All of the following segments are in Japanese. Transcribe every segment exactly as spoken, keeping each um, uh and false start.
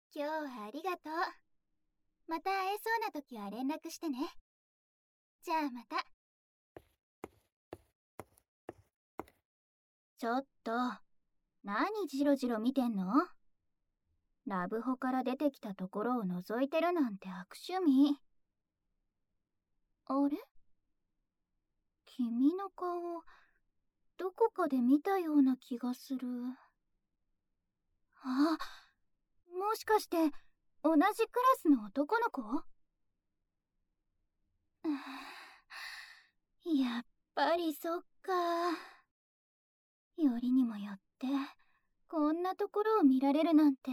今日はありがとう。また会えそうな時は連絡してね。じゃあまた。ちょっと、何ジロジロ見てんの？ラブホから出てきたところを覗いてるなんて悪趣味。あれ？君の顔、どこかで見たような気がする。あ、もしかして同じクラスの男の子？やっぱりそっか。よりにもよってこんなところを見られるなんて。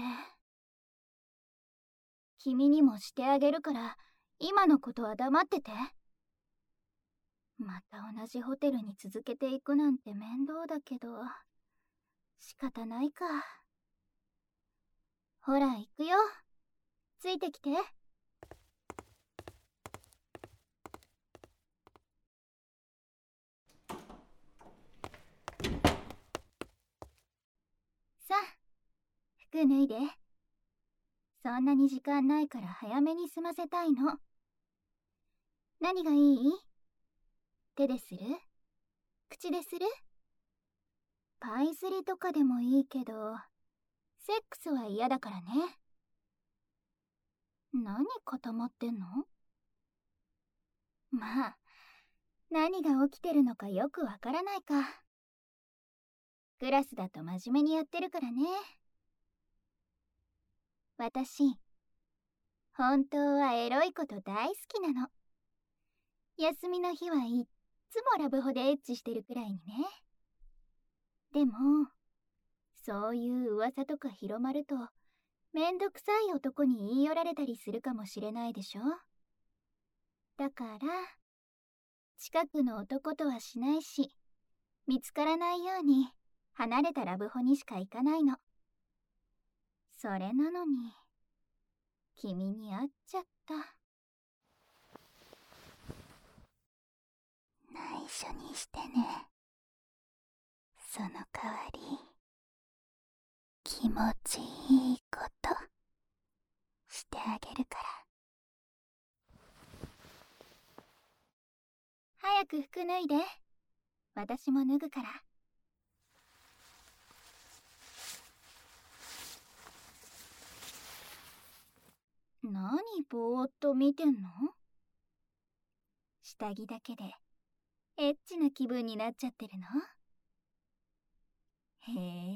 君にもしてあげるから今のことは黙ってて。また同じホテルに続けていくなんて面倒だけど仕方ないか。ほら行くよ。ついてきて。さあ、服脱いで。そんなに時間ないから早めに済ませたいの。何がいい？手でする？口でする？パイ釣りとかでもいいけど、セックスは嫌だからね。何固まってんの？まあ、何が起きてるのかよくわからないか。クラスだと真面目にやってるからね。私、本当はエロいこと大好きなの。休みの日はいっつもラブホでエッチしてるくらいにね。でも、そういう噂とか広まると、めんどくさい男に言い寄られたりするかもしれないでしょ。だから、近くの男とはしないし、見つからないように離れたラブホにしか行かないの。それなのに、君に会っちゃった。内緒にしてね。その代わり、気持ちいいことしてあげるから。早く服脱いで。私も脱ぐから。何ぼーっと見てんの？下着だけでエッチな気分になっちゃってるの？へえ。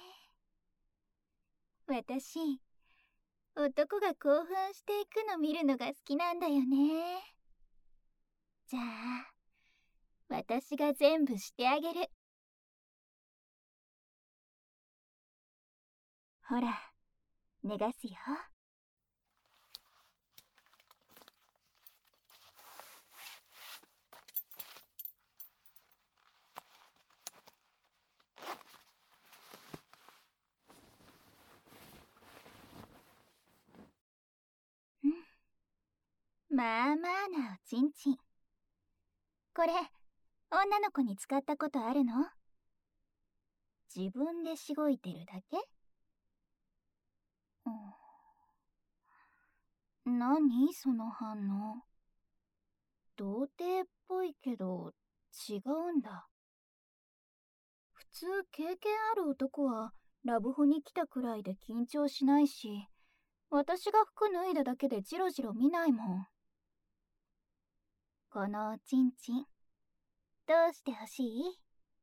私、男が興奮していくの見るのが好きなんだよね。じゃあ、私が全部してあげる。ほら、脱がすよ。まあまあなおちんちん。これ、女の子に使ったことあるの？自分でしごいてるだけ？うん、何その反応。童貞っぽいけど、違うんだ。普通経験ある男はラブホに来たくらいで緊張しないし、私が服脱いだだけでジロジロ見ないもん。このおちんちん、どうしてほしい？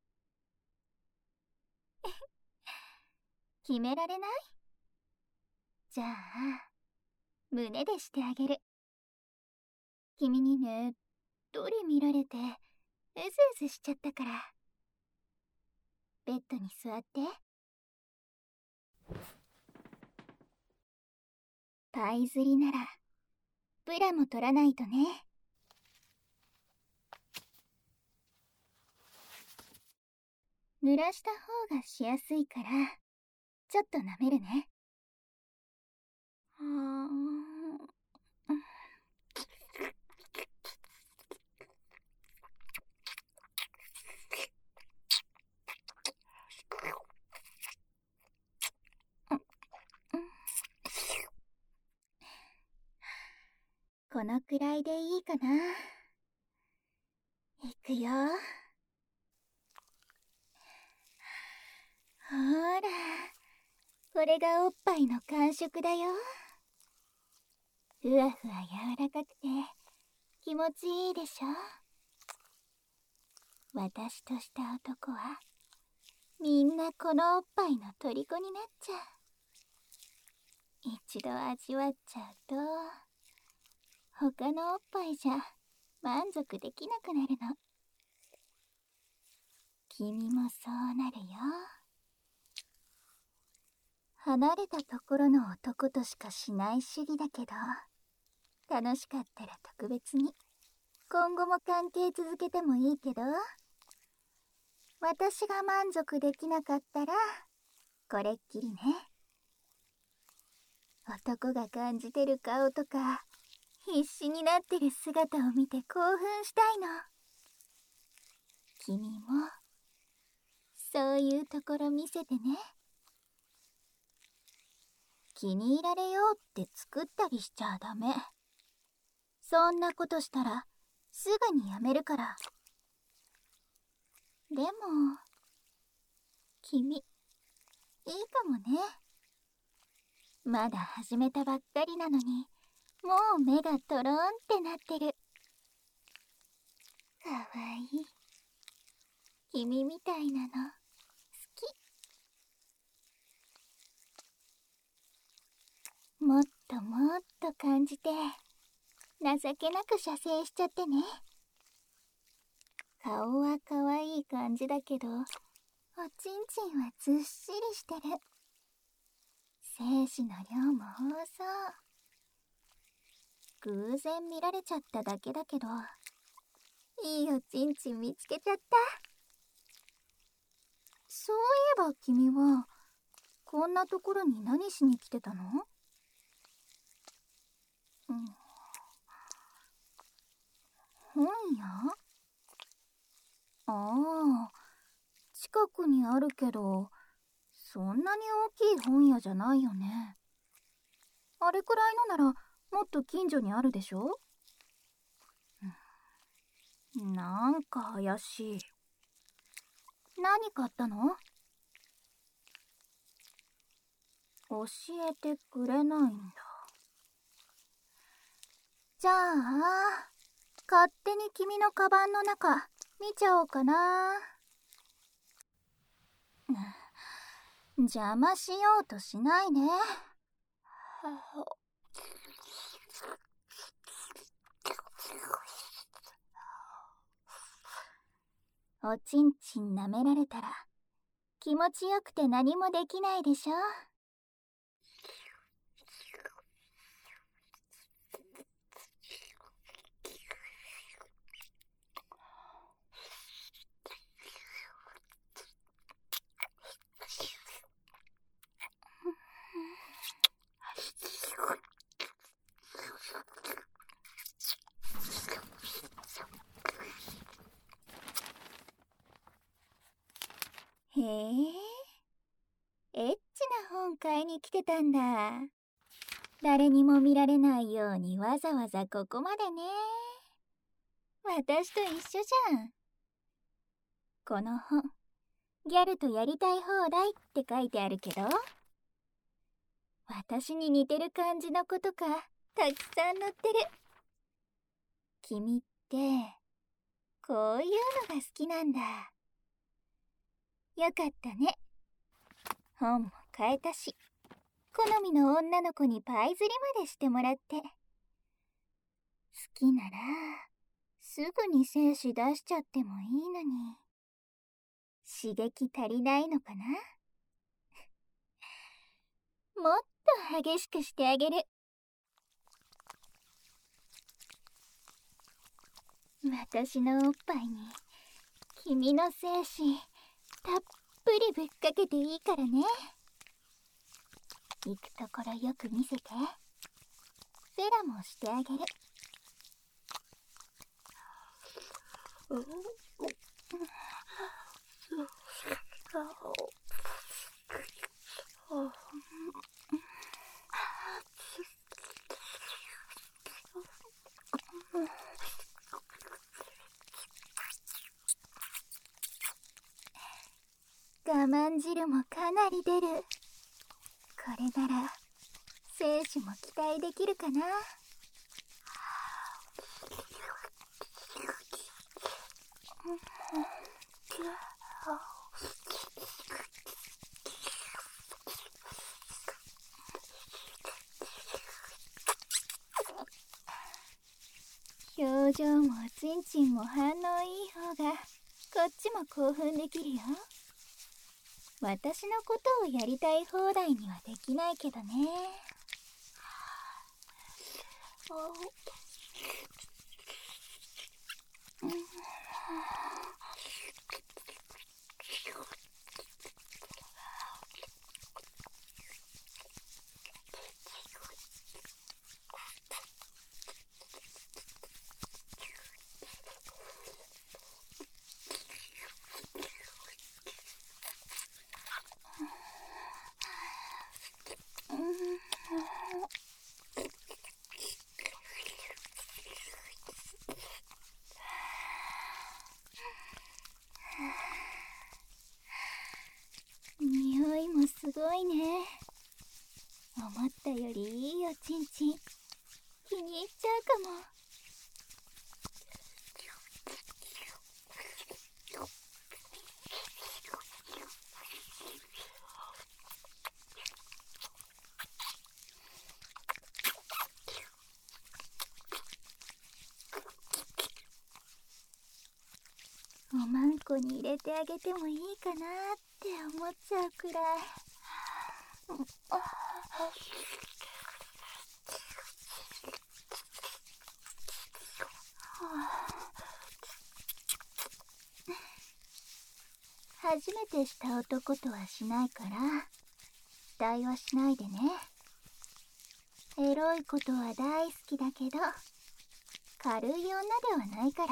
決められない？じゃあ、胸でしてあげる。君にねっとり見られて、うずうずしちゃったから。ベッドに座って。パイ釣りなら、ブラも取らないとね。濡らした方がしやすいから、ちょっと舐めるね。はー。 このくらいでいいかな。いくよ。ほら、これがおっぱいの感触だよ。ふわふわ柔らかくて気持ちいいでしょ。私とした男はみんなこのおっぱいの虜になっちゃう。一度味わっちゃうと他のおっぱいじゃ満足できなくなるの。君もそうなるよ。離れたところの男としかしない主義だけど、楽しかったら特別に今後も関係続けてもいいけど、私が満足できなかったらこれっきりね。男が感じてる顔とか必死になってる姿を見て興奮したいの。君もそういうところ見せてね。気に入られようって作ったりしちゃダメ。そんなことしたらすぐにやめるから。でも君いいかもね。まだ始めたばっかりなのにもう目がトロンってなってる。かわいい。君みたいなの好き。もっともっと感じて情けなく射精しちゃってね。顔はかわいい感じだけど、おちんちんはずっしりしてる。精子の量も多そう。偶然見られちゃっただけだけど、いいおちんちん見つけちゃった。そういえば君はこんなところに何しに来てたの？うん、本屋？ああ、近くにあるけど、そんなに大きい本屋じゃないよね。あれくらいのならもっと近所にあるでしょ？なんか怪しい。何買ったの？教えてくれないんだ。じゃあ勝手に君のカバンの中見ちゃおうかな。邪魔しようとしないね。おちんちん舐められたら気持ちよくて何もできないでしょ。へえ、エッチな本買いに来てたんだ。誰にも見られないようにわざわざここまでね。私と一緒じゃん。この本、ギャルとやりたい放題って書いてあるけど、私に似てる感じの子とかたくさん載ってる。君ってこういうのが好きなんだ。よかったね。本も買えたし、好みの女の子にパイ釣りまでしてもらって。好きならすぐに精子出しちゃってもいいのに、刺激足りないのかな。もっと激しくしてあげる。私のおっぱいに君の精子たっぷりぶっかけていいからね。行くところよく見せて。フェラもしてあげる。 まん汁もかなり出る。これなら精子も期待できるかな。表情もちんちんも反応いい方がこっちも興奮できるよ。私のことをやりたい放題にはできないけどね。匂いもすごいね。思ったよりいいよ、ちんちん。気に入っちゃうかも。おまんこに入れてあげてもいいかなって思っちゃうくらい。初めてした男とはしないから期待はしないでね。エロいことは大好きだけど軽い女ではないから。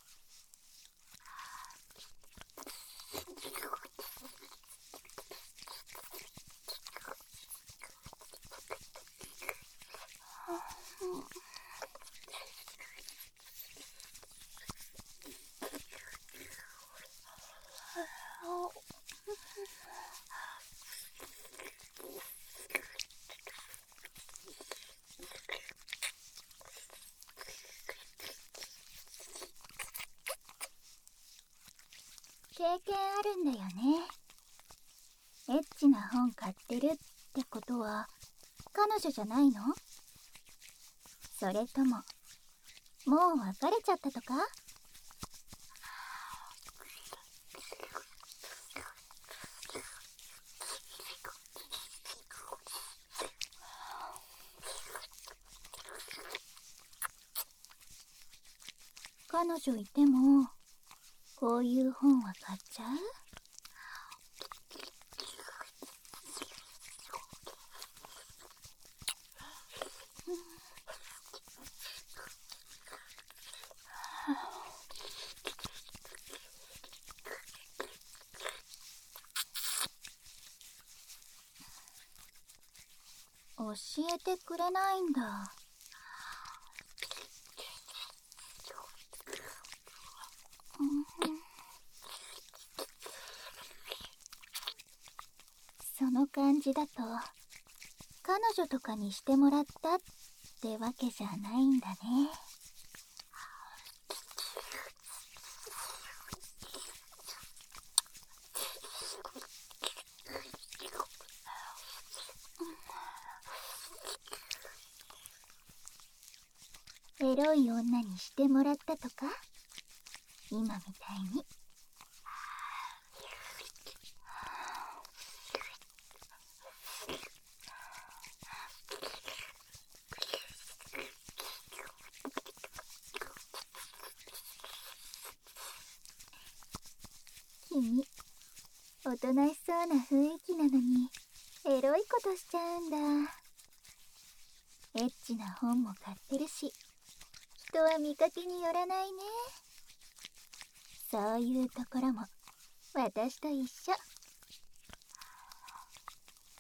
経験あるんだよね。エッチな本買ってるってことは彼女じゃないの？それとももう別れちゃったとか？彼女いてもこういう本は買っちゃう？教えてくれないんだ。その感じだと彼女とかにしてもらったってわけじゃないんだね。エロい女にしてもらったとか？今みたいに。君、おとなしそうな雰囲気なのにエロいことしちゃうんだ。エッチな本も買ってるし、人は見かけによらないね。そういうところも私と一緒。うん、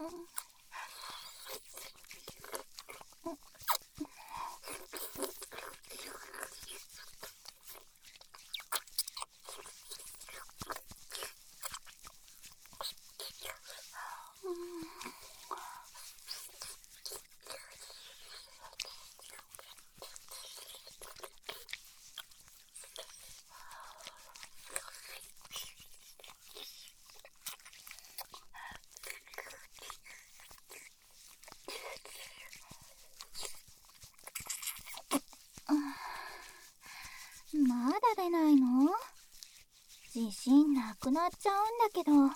自信なくなっちゃうんだけど。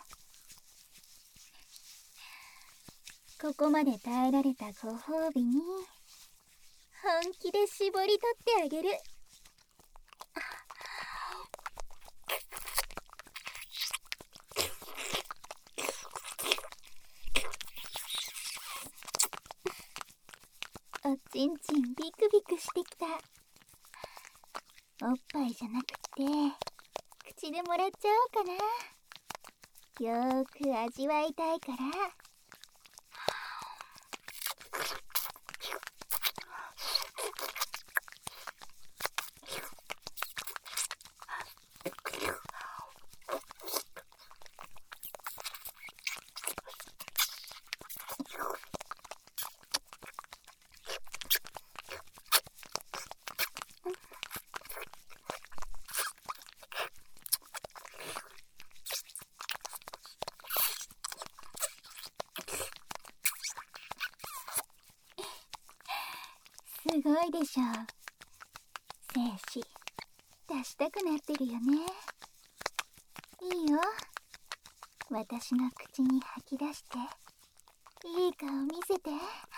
ここまで耐えられたご褒美に本気で絞り取ってあげる。おちんちんビクビクしてきた。おっぱいじゃなくて口でもらっちゃおうかな。よーく味わいたいから。すごいでしょ。精子出したくなってるよね。いいよ、私の口に吐き出していい顔見せて。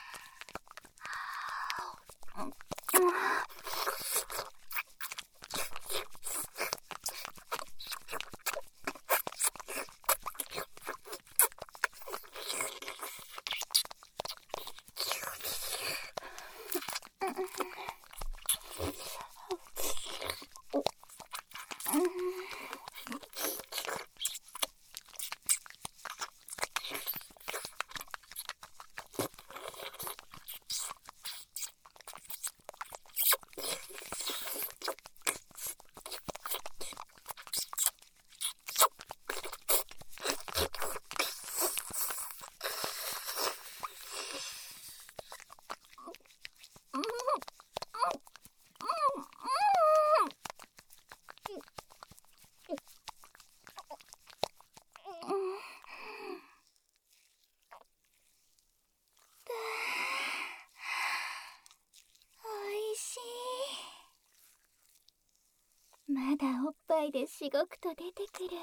まだおっぱいでしごくと出てくる。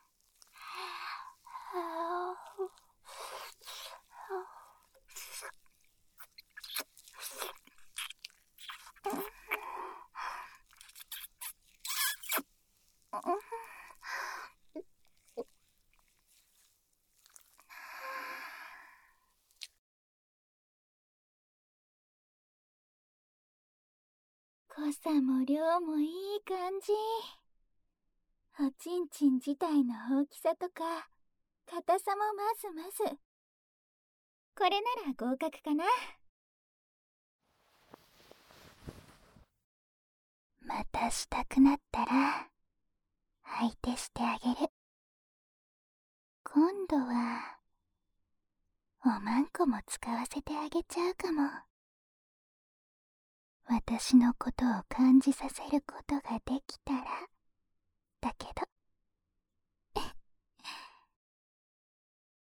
濃さも量もいい感じ。おちんちん自体の大きさとか硬さもまずまず。これなら合格かな。またしたくなったら相手してあげる。今度はおまんこも使わせてあげちゃうかも。私のことを感じさせることができたらだけど。